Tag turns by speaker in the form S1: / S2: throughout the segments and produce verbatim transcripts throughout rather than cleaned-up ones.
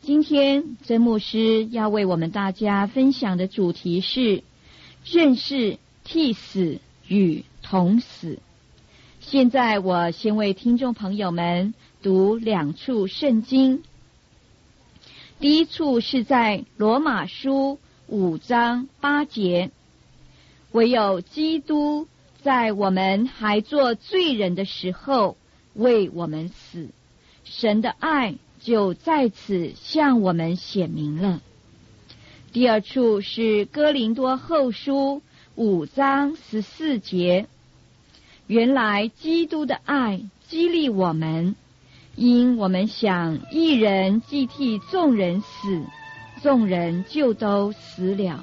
S1: 今天曾牧师要为我们大家分享的主题是认识替死与同死。现在我先为听众朋友们读两处圣经。第一处是在罗马书五章八节，唯有基督在我们还做罪人的时候为我们死，神的爱就在此向我们显明了。第二处是哥林多后书五章十四节，原来基督的爱激励我们，因我们想一人既替众人死，众人就都死了。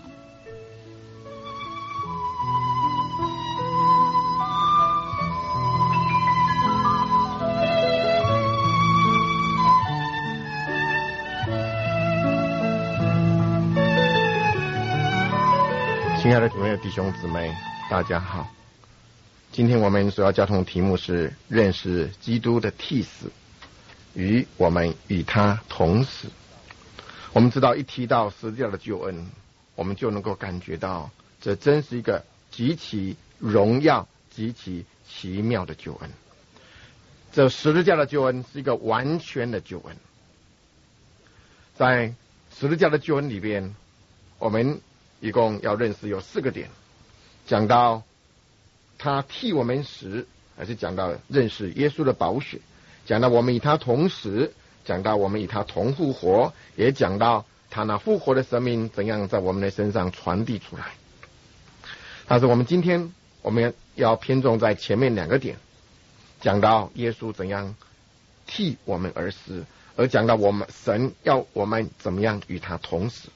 S2: 亲爱的主内弟兄姊妹，大家好。今天我们所要交通的题目是认识基督的替死与我们与他同死。我们知道一提到十字架的救恩，我们就能够感觉到这真是一个极其荣耀极其奇妙的救恩。这十字架的救恩是一个完全的救恩。在十字架的救恩里边，我们一共要认识有四个点，讲到他替我们死，还是讲到认识耶稣的宝血，讲到我们与他同死，讲到我们与他同复活，也讲到他那复活的生命怎样在我们的身上传递出来。但是我们今天我们要偏重在前面两个点，讲到耶稣怎样替我们而死，而讲到我们神要我们怎么样与他同死。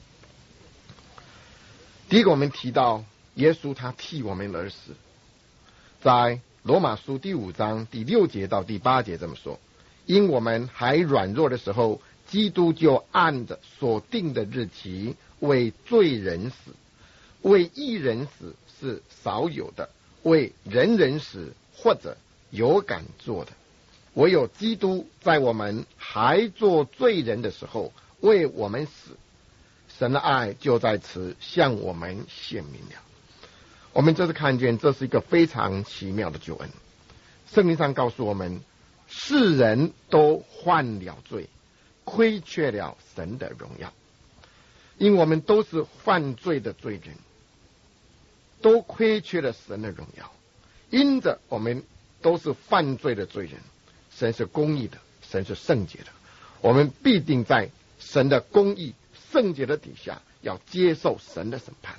S2: 第一个，我们提到耶稣他替我们而死，在罗马书第五章第六节到第八节这么说：因我们还软弱的时候，基督就按着所定的日期为罪人死，为义人死是少有的，为人人死或者有敢做的。唯有基督在我们还做罪人的时候为我们死，神的爱就在此向我们显明了。我们这次看见这是一个非常奇妙的救恩。圣经上告诉我们，世人都犯了罪，亏缺了神的荣耀。因为我们都是犯罪的罪人，都亏缺了神的荣耀。因着我们都是犯罪的罪人，神是公义的，神是圣洁的，我们必定在神的公义圣洁的底下要接受神的审判。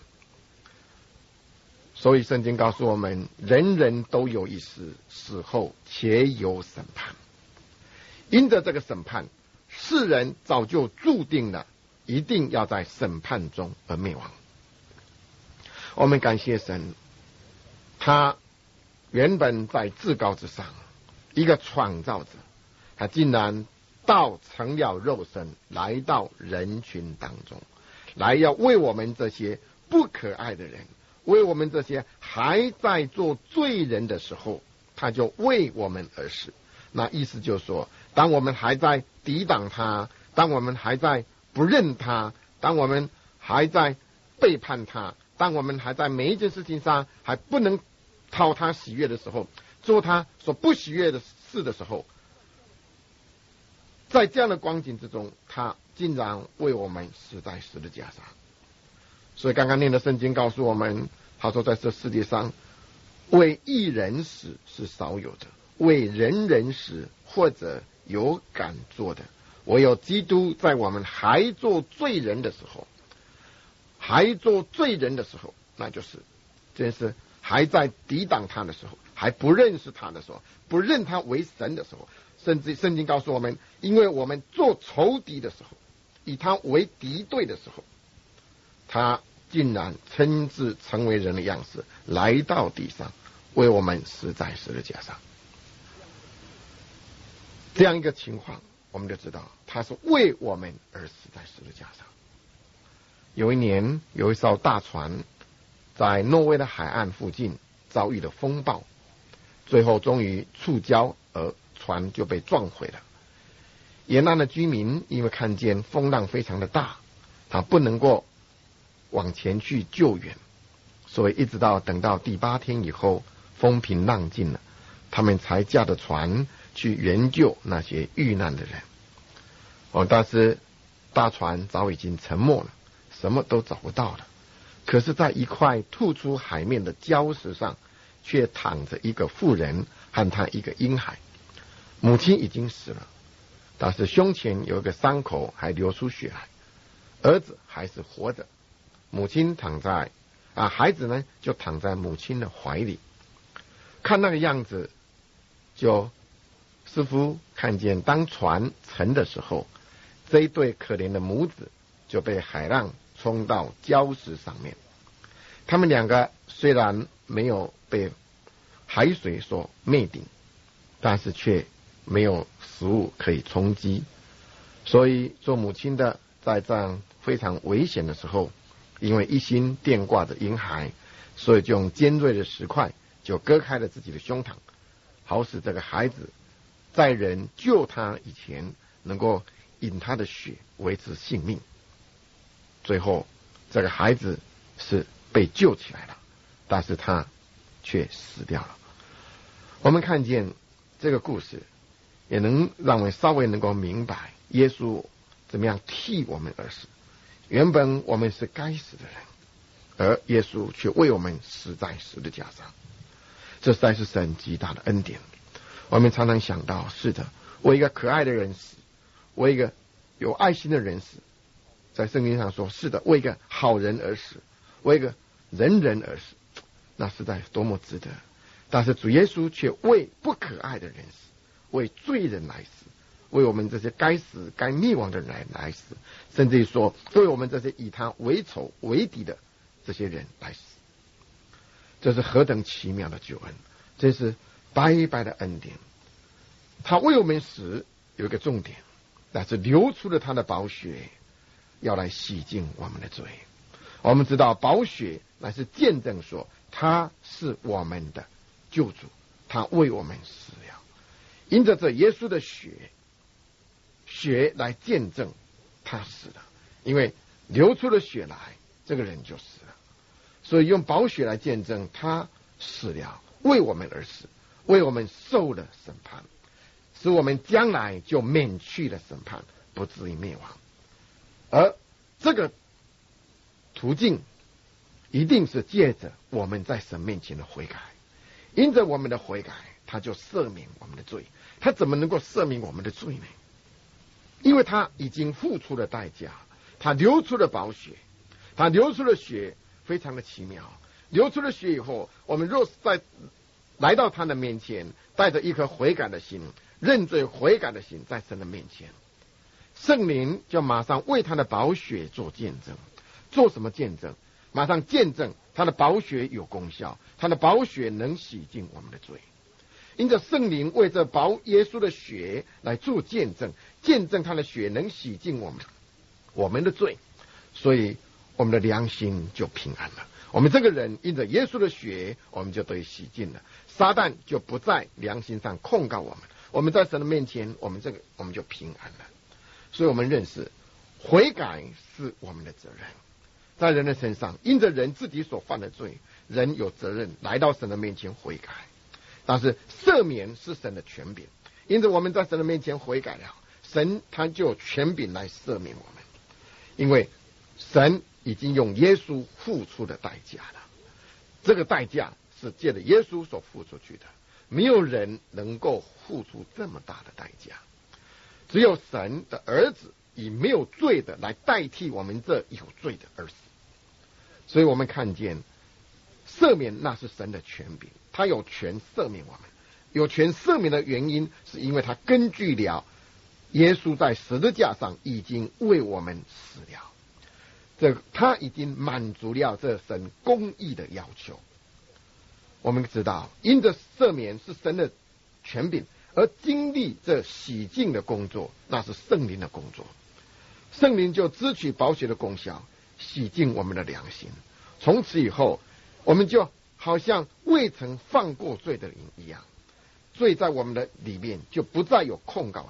S2: 所以圣经告诉我们，人人都有一死，死后且有审判。因着这个审判，世人早就注定了一定要在审判中而灭亡。我们感谢神，他原本在至高之上，一个创造者，他竟然道成了肉身，来到人群当中，来要为我们这些不可爱的人，为我们这些还在做罪人的时候，他就为我们而死。那意思就是说，当我们还在抵挡他，当我们还在不认他，当我们还在背叛他，当我们还在每一件事情上还不能讨他喜悦的时候，做他所不喜悦的事的时候，在这样的光景之中，他竟然为我们死在十字架上。所以刚刚念的圣经告诉我们，他说在这世界上为义人死是少有的，为人人死或者有敢做的。唯有基督在我们还做罪人的时候，还做罪人的时候，那就是真是还在抵挡他的时候，还不认识他的时候，不认他为神的时候，甚至圣经告诉我们，因为我们做仇敌的时候，以他为敌对的时候，他竟然亲自成为人的样式，来到地上，为我们死在十字架上。这样一个情况，我们就知道他是为我们而死在十字架上。有一年，有一艘大船在挪威的海岸附近遭遇了风暴，最后终于触礁，而船就被撞毁了。 沿岸的居民因为看见风浪非常的大，他不能够往前去救援，所以一直到等到第八天以后，风平浪静了，他们才驾着船去援救那些遇难的人。哦，但是大船早已经沉没了，什么都找不到了。可是在一块突出海面的礁石上，却躺着一个妇人和她一个婴孩。母亲已经死了，但是胸前有一个伤口还流出血来，儿子还是活着。母亲躺在啊，孩子呢就躺在母亲的怀里。看那个样子，就似乎看见当船沉的时候，这一对可怜的母子就被海浪冲到礁石上面。他们两个虽然没有被海水所灭顶，但是却没有食物可以充饥，所以做母亲的在这样非常危险的时候，因为一心惦挂着婴孩，所以就用尖锐的石块就割开了自己的胸膛，好使这个孩子在人救他以前能够饮他的血维持性命。最后这个孩子是被救起来了，但是他却死掉了。我们看见这个故事，也能让我们稍微能够明白耶稣怎么样替我们而死。原本我们是该死的人，而耶稣却为我们死在十字架上，这实在是神极大的恩典。我们常常想到，是的，为一个可爱的人死，为一个有爱心的人死，在圣经上说，是的，为一个好人而死，为一个仁人而死，那实在多么值得。但是主耶稣却为不可爱的人死，为罪人来死，为我们这些该死该灭亡的人来来死，甚至于说为我们这些以他为仇为敌的这些人来死。这是何等奇妙的救恩，这是白白的恩典。他为我们死有一个重点，那是流出了他的宝血，要来洗净我们的罪。我们知道宝血乃是见证说他是我们的救主，他为我们死了。因着这耶稣的血，血来见证他死了，因为流出了血来，这个人就死了。所以用宝血来见证他死了，为我们而死，为我们受了审判，使我们将来就免去了审判，不至于灭亡。而这个途径一定是借着我们在神面前的悔改，因着我们的悔改，他就赦免我们的罪。他怎么能够赦免我们的罪呢？因为他已经付出了代价，他流出了宝血，他流出了血，非常的奇妙。流出了血以后，我们若是在来到他的面前，带着一颗悔改的心，认罪悔改的心，在神的面前，圣灵就马上为他的宝血做见证。做什么见证？马上见证他的宝血有功效，他的宝血能洗净我们的罪。因着圣灵为这宝耶稣的血来做见证，见证他的血能洗净我们我们的罪，所以我们的良心就平安了。我们这个人因着耶稣的血，我们就得以洗净了，撒旦就不在良心上控告我们，我们在神的面前，我们这个我们就平安了。所以我们认识悔改是我们的责任，在人的身上，因着人自己所犯的罪，人有责任来到神的面前悔改。但是赦免是神的权柄，因着我们在神的面前悔改了，神他就有权柄来赦免我们，因为神已经用耶稣付出的代价了。这个代价是借着耶稣所付出去的，没有人能够付出这么大的代价，只有神的儿子以没有罪的来代替我们这有罪的而死。所以我们看见赦免那是神的权柄，他有权赦免我们。有权赦免的原因是因为他根据了耶稣在十字架上已经为我们死了，这他已经满足了这神公义的要求。我们知道因着赦免是神的权柄，而经历这洗净的工作，那是圣灵的工作。圣灵就支取宝血的功效，洗净我们的良心。从此以后，我们就好像未曾犯过罪的人一样，罪在我们的里面就不再有控告声，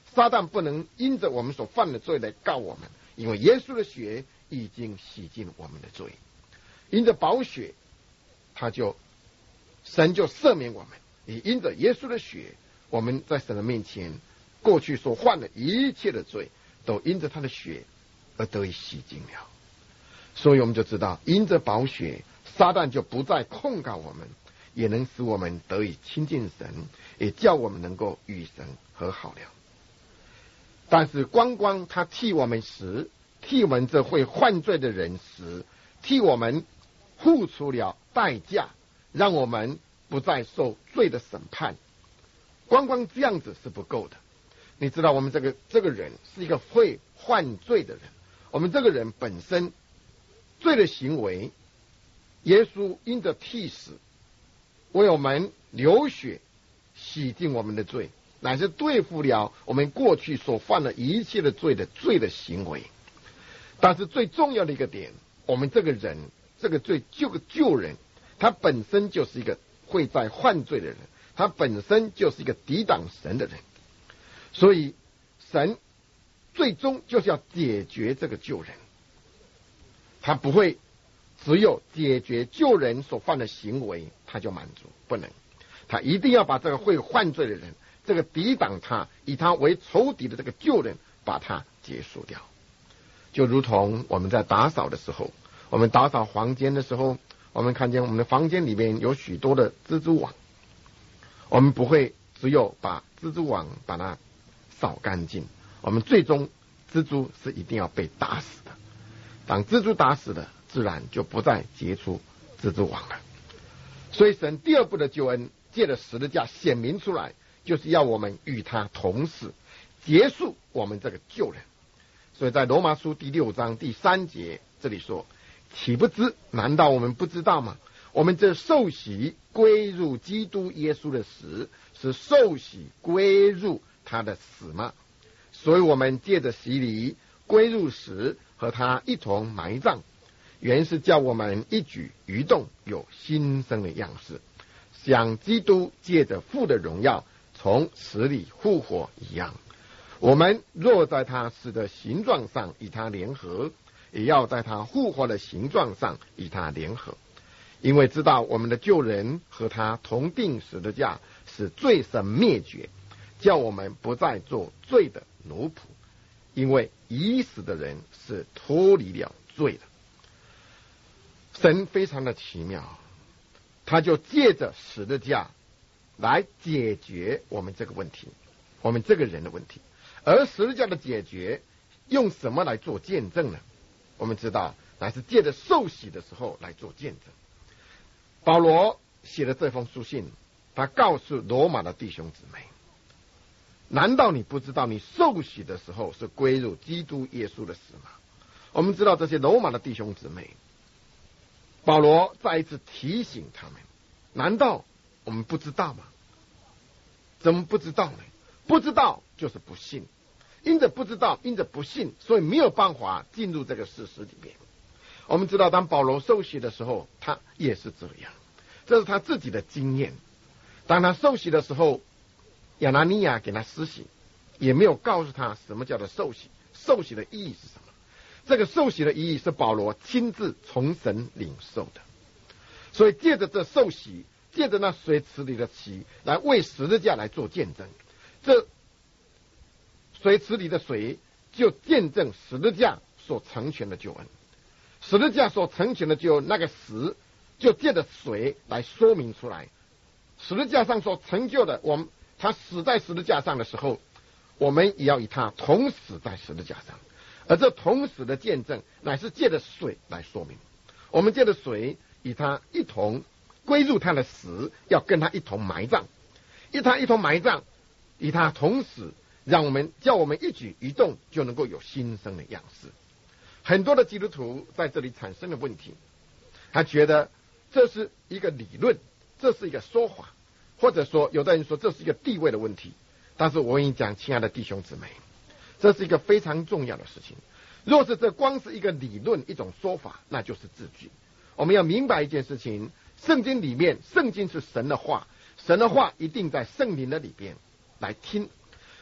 S2: 撒旦不能因着我们所犯的罪来告我们，因为耶稣的血已经洗净我们的罪，因着宝血，他就神就赦免我们，也因着耶稣的血，我们在神的面前过去所犯的一切的罪，都因着他的血而得以洗净了。所以我们就知道，因着宝血，撒旦就不再控告我们，也能使我们得以亲近神，也叫我们能够与神和好了。但是光光他替我们死，替我们这会犯罪的人死，替我们付出了代价，让我们不再受罪的审判，光光这样子是不够的。你知道我们这个这个人是一个会犯罪的人，我们这个人本身罪的行为，耶稣因着替死为我们流血洗净我们的罪，乃是对付了我们过去所犯的一切的罪的罪的行为。但是最重要的一个点，我们这个人这个罪这个旧人，他本身就是一个会在犯罪的人，他本身就是一个抵挡神的人，所以神最终就是要解决这个旧人，他不会只有解决旧人所犯的行为他就满足，不能，他一定要把这个会犯罪的人，这个抵挡他以他为仇敌的这个旧人把他结束掉。就如同我们在打扫的时候，我们打扫房间的时候，我们看见我们的房间里面有许多的蜘蛛网，我们不会只有把蜘蛛网把它扫干净，我们最终蜘蛛是一定要被打死的，当蜘蛛打死了，自然就不再结出蜘蛛网了。所以神第二步的救恩借着十字架显明出来，就是要我们与他同死，结束我们这个旧人。所以在罗马书第六章第三节这里说，岂不知，难道我们不知道吗？我们这受洗归入基督耶稣的死，是受洗归入他的死吗？所以我们借着洗礼归入死，和他一同埋葬，原是叫我们一举一动有新生的样式，像基督借着父的荣耀从死里复活一样。我们若在他死的形状上与他联合，也要在他复活的形状上与他联合，因为知道我们的旧人和他同定十字架，使罪神灭绝，叫我们不再做罪的奴仆，因为已死的人是脱离了罪的。神非常的奇妙，他就借着十字架来解决我们这个问题，我们这个人的问题。而十字架的解决用什么来做见证呢？我们知道乃是借着受洗的时候来做见证。保罗写的这封书信，他告诉罗马的弟兄姊妹，难道你不知道你受洗的时候是归入基督耶稣的死吗？我们知道这些罗马的弟兄姊妹，保罗再一次提醒他们，难道我们不知道吗？怎么不知道呢？不知道就是不信，因着不知道，因着不信，所以没有办法进入这个事实里面。我们知道当保罗受洗的时候，他也是这样，这是他自己的经验。当他受洗的时候，亚拿尼亚给他施洗，也没有告诉他什么叫做受洗，受洗的意义是什么。这个受洗的意义是保罗亲自从神领受的，所以借着这受洗，借着那水池里的洗，来为十字架来做见证。这水池里的水就见证十字架所成全的救恩，十字架所成全的救恩，那个死就借着水来说明出来。十字架上所成就的，我们他死在十字架上的时候，我们也要与他同死在十字架上。而这同死的见证，乃是借着水来说明。我们借着水与他一同归入他的死，要跟他一同埋葬，与他一同埋葬，与他同死，让我们叫我们一举一动就能够有新生的样式。很多的基督徒在这里产生了问题，他觉得这是一个理论，这是一个说法，或者说有的人说这是一个地位的问题。但是我跟你讲，亲爱的弟兄姊妹，这是一个非常重要的事情。若是这光是一个理论，一种说法，那就是字句。我们要明白一件事情，圣经里面，圣经是神的话，神的话一定在圣灵的里边来听。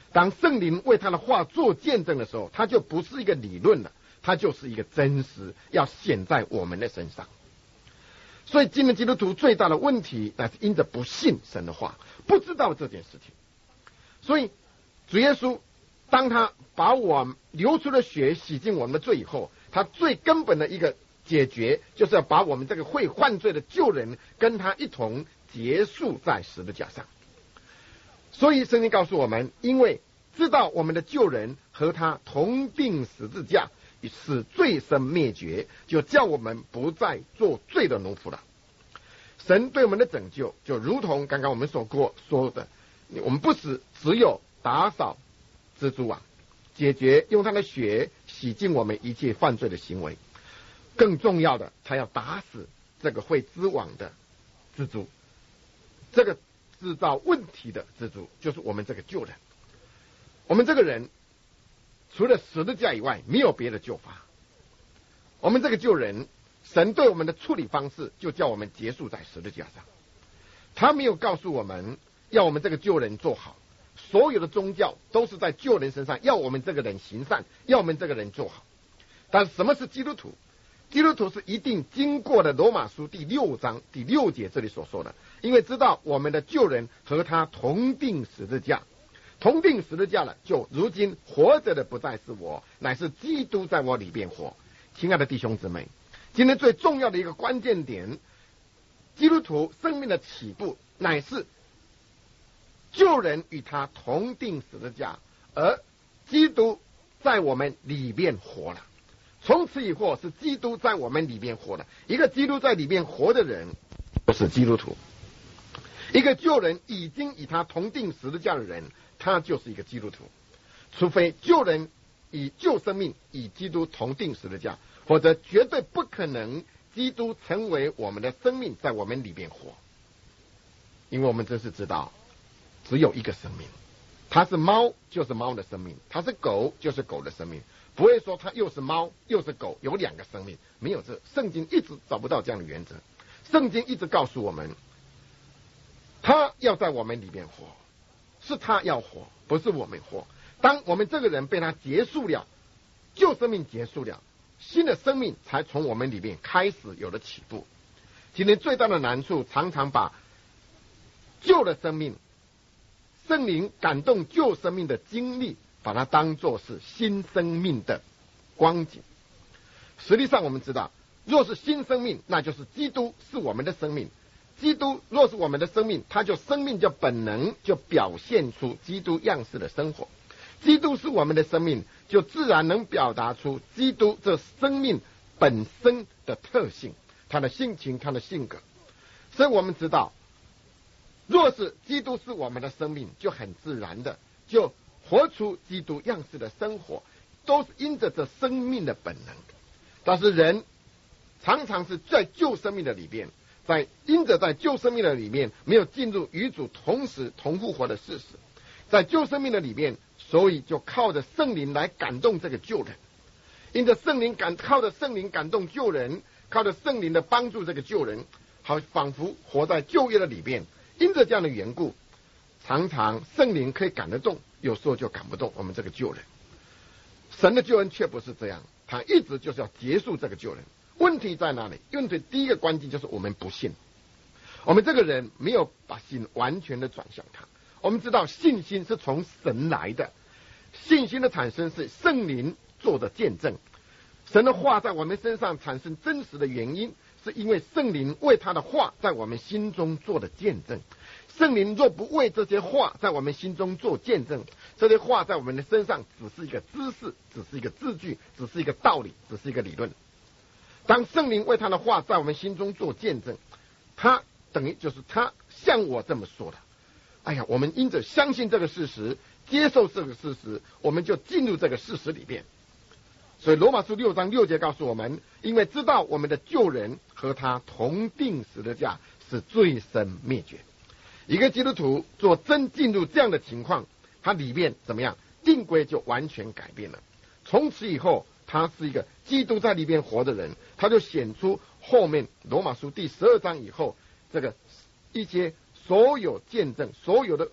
S2: 当圣灵为他的话做见证的时候，他就不是一个理论了，他就是一个真实，要显在我们的身上。所以今天基督徒最大的问题，乃是因着不信神的话，不知道这件事情。所以主耶稣当他把我流出的血洗净我们的罪以后，他最根本的一个解决，就是要把我们这个会犯罪的旧人跟他一同结束在十字架上。所以圣经告诉我们，因为知道我们的旧人和他同定十字架，使罪身灭绝，就叫我们不再做罪的奴仆了。神对我们的拯救，就如同刚刚我们所过说的，我们不是只有打扫蜘蛛网，解决用他的血洗净我们一切犯罪的行为，更重要的，他要打死这个会织网的蜘蛛，这个制造问题的蜘蛛就是我们这个旧人。我们这个人除了十字架以外没有别的救法。我们这个旧人，神对我们的处理方式就叫我们结束在十字架上。他没有告诉我们要我们这个旧人做好，所有的宗教都是在旧人身上要我们这个人行善，要我们这个人做好。但是什么是基督徒？基督徒是一定经过了罗马书第六章第六节这里所说的，因为知道我们的旧人和他同定十字架，同定十字架了，就如今活着的不再是我，乃是基督在我里边活。亲爱的弟兄姊妹，今天最重要的一个关键点，基督徒生命的起步乃是旧人与他同定十字架，而基督在我们里面活了。从此以后是基督在我们里面活了。一个基督在里面活的人就是基督徒，一个旧人已经与他同定十字架的人，他就是一个基督徒。除非旧人以旧生命与基督同定十字架，否则绝对不可能基督成为我们的生命，在我们里面活。因为我们真是知道只有一个生命，他是猫就是猫的生命，他是狗就是狗的生命，不会说他又是猫又是狗，有两个生命，没有。这圣经一直找不到这样的原则。圣经一直告诉我们，他要在我们里面活，是他要活，不是我们活。当我们这个人被他结束了，旧生命结束了，新的生命才从我们里面开始有了起步。今天最大的难处，常常把旧的生命，圣灵感动旧生命的经历，把它当作是新生命的光景。实际上我们知道，若是新生命，那就是基督是我们的生命。基督若是我们的生命，他就生命就本能就表现出基督样式的生活。基督是我们的生命，就自然能表达出基督这生命本身的特性，他的性情，他的性格。所以我们知道，若是基督是我们的生命，就很自然的就活出基督样式的生活，都是因着这生命的本能。但是人常常是在旧生命的里面，在因着在旧生命的里面没有进入与主同时同复活的事实，在旧生命的里面，所以就靠着圣灵来感动这个旧人，因着圣灵感靠着圣灵感动旧人，靠着圣灵的帮助这个旧人，好仿佛活在旧约的里面。因着这样的缘故，常常圣灵可以感得动，有时候就感不动我们这个旧人。神的救恩却不是这样，他一直就是要结束这个旧人。问题在哪里？问题第一个关键就是我们不信，我们这个人没有把心完全的转向他。我们知道信心是从神来的，信心的产生是圣灵做的见证。神的话在我们身上产生真实的原因，是因为圣灵为他的话在我们心中做的见证。圣灵若不为这些话在我们心中做见证，这些话在我们的身上只是一个知识，只是一个字句，只是一个道理，只是一个理论。当圣灵为他的话在我们心中做见证，他等于就是他像我这么说的。哎呀，我们因着相信这个事实，接受这个事实，我们就进入这个事实里面。所以罗马书六章六节告诉我们，因为知道我们的旧人和他同定十字架，是罪身灭绝。一个基督徒做真进入这样的情况，他里面怎么样？定规就完全改变了。从此以后，他是一个基督在里边活的人，他就显出后面罗马书第十二章以后，这个一些所有见证，所有的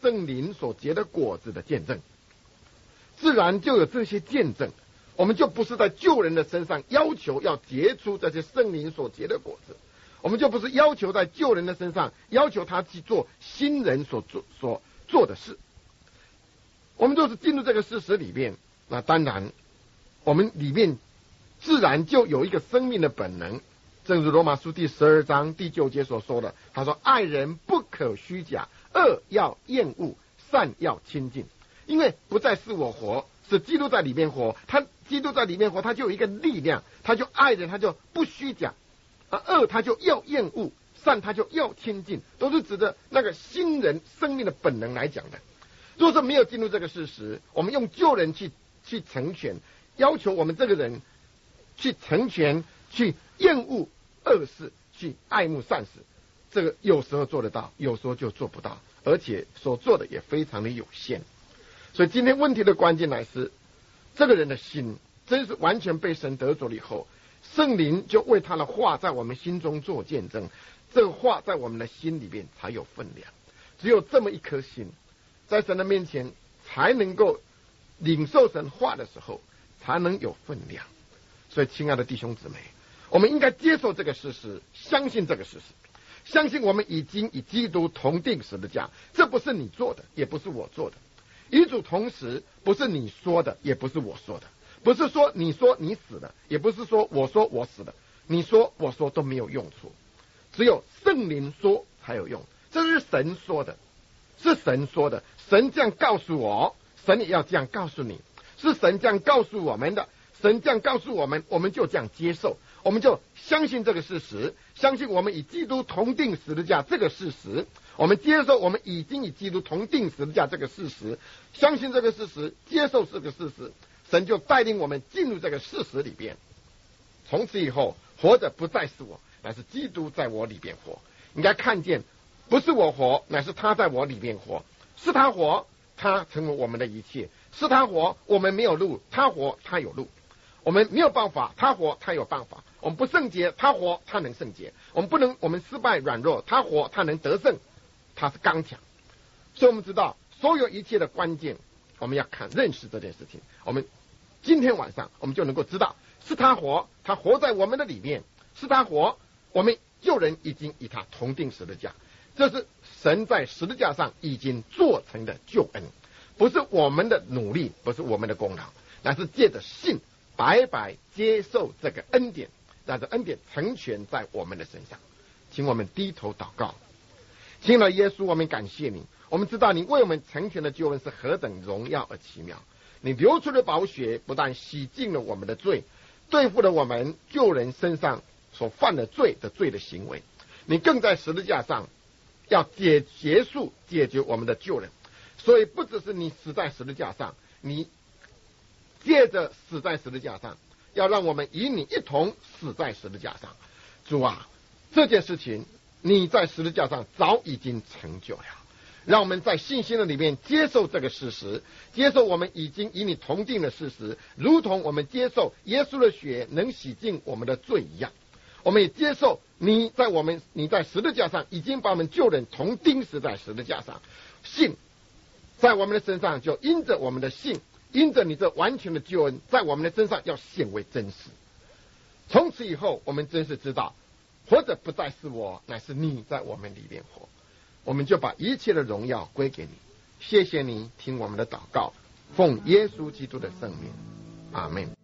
S2: 圣灵所结的果子的见证，自然就有这些见证。我们就不是在旧人的身上要求要结出这些圣灵所结的果子，我们就不是要求在旧人的身上要求他去做新人所做所做的事。我们就是进入这个事实里面，那当然我们里面自然就有一个生命的本能，正如罗马书第十二章第九节所说的，他说爱人不可虚假，恶要厌恶，善要亲近。因为不再是我活，是基督在里面活，他基督在里面活，他就有一个力量，他就爱人，他就不虚假，而恶他就要厌恶，善他就要亲近，都是指的那个新人生命的本能来讲的。若是没有进入这个事实，我们用旧人去去成全，要求我们这个人去成全，去厌恶恶事，去爱慕善事，这个有时候做得到，有时候就做不到，而且所做的也非常的有限。所以今天问题的关键乃是，这个人的心真是完全被神得着了以后，圣灵就为他的话在我们心中做见证，这个话在我们的心里面才有分量。只有这么一颗心，在神的面前才能够领受神话的时候，才能有分量。所以亲爱的弟兄姊妹，我们应该接受这个事实，相信这个事实，相信我们已经与基督同定十字架，这不是你做的，也不是我做的。与主同时，不是你说的，也不是我说的，不是说你说你死了，也不是说我说我死了，你说我说都没有用处，只有圣灵说才有用。这是神说的，是神说的，神这样告诉我，神也要这样告诉你，是神这样告诉我们的，神这样告诉我们，我们就这样接受，我们就相信这个事实，相信我们与基督同定十字架这个事实，我们接受我们已经与基督同定十字架这个事实，相信这个事实，接受这个事实，神就带领我们进入这个事实里边。从此以后，活着不再是我，乃是基督在我里边活。应该看见，不是我活，乃是他在我里面活，是他活，他成为我们的一切，是他活，我们没有路，他活，他有路。我们没有办法，他活，他有办法。我们不圣洁，他活，他能圣洁。我们不能，我们失败软弱，他活，他能得胜，他是刚强。所以我们知道所有一切的关键，我们要看认识这件事情。我们今天晚上我们就能够知道，是他活，他活在我们的里面，是他活，我们旧人已经与他同定十字架，这是神在十字架上已经做成的救恩，不是我们的努力，不是我们的功劳，乃是借着信白白接受这个恩典，让这恩典成全在我们的身上。请我们低头祷告。亲爱的耶稣，我们感谢你，我们知道你为我们成全的救恩是何等荣耀而奇妙。你流出的宝血不但洗净了我们的罪，对付了我们救人身上所犯的罪的罪的行为，你更在十字架上要解结束解决我们的救人。所以不只是你死在十字架上，你借着死在十字架上，要让我们与你一同死在十字架上。主啊，这件事情你在十字架上早已经成就了，让我们在信心的里面接受这个事实，接受我们已经与你同定的事实，如同我们接受耶稣的血能洗净我们的罪一样。我们也接受你在我们你在十字架上已经把我们救人同钉死在十字架上，信在我们的身上就因着我们的信，因着你这完全的救恩在我们的身上要显为真实。从此以后我们真是知道，活着不再是我，乃是你在我们里面活。我们就把一切的荣耀归给你。谢谢你听我们的祷告，奉耶稣基督的圣名，阿们。